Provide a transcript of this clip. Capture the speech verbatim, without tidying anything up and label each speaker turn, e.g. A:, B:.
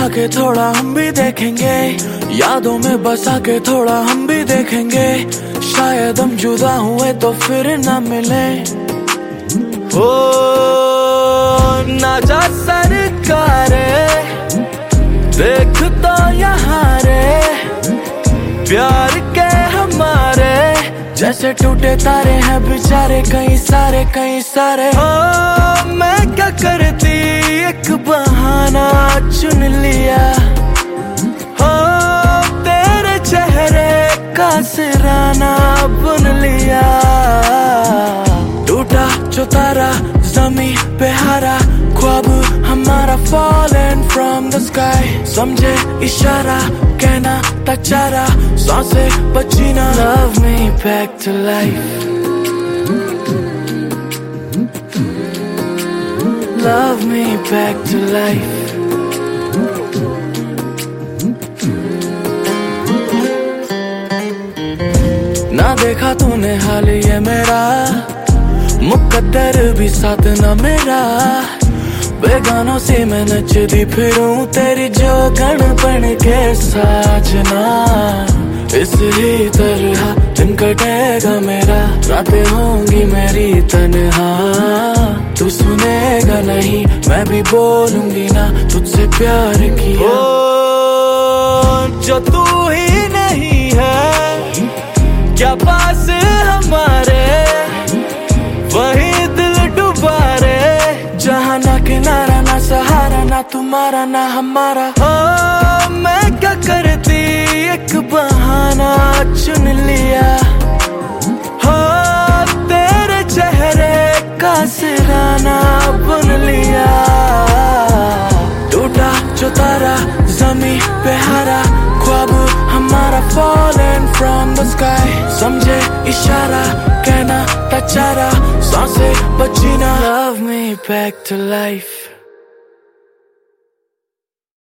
A: दिखा के थोड़ा हम भी देखेंगे, यादों में बसा के थोड़ा हम भी देखेंगे, शायद हम जुदा हुए तो फिर ना मिले। ओ ना जा सरकारे देख तो यहाँ रे, प्यार के हमारे जैसे टूटे तारे हैं बेचारे कई सारे कई सारे। ओ मैं क्या करती एक बहाना चुन लिया, हो तेरे चेहरे का सिराना बुन लिया। टूटा जो तारा ज़मीं पे हारा, ख्वाब हमारा falling from the sky, समझे इशारा कहना था चारा, सांसें बची ना। Love me back to life, love me back to life। ना देखा तूने हाल ये मेरा, मुकद्दर भी साथ न मेरा, बेगानों से मैं नचती फिरूं तेरी जोगण बन के साजना। इस ही तरह दिन कटेगा मेरा, रातें होंगी मेरी तन्हा, तू सुनेगा नहीं मैं भी बोलूंगी ना तुझसे प्यार किया। ओ जो तू ही नहीं है क्या पास हमारे, वही दिल डुबा रे, जहाँ ना किनारा ना सहारा ना तुम्हारा ना हमारा। ओ मैं क्या करती एक बहाना चुन लिया, हो तेरे चेहरे का सिराना बुन लिया। टूटा जो तारा ज़मीं पे हारा, ख्वाब हमारा falling from the sky, समझे इशारा कहना था चारा, सांसें बची ना। Love me back to life,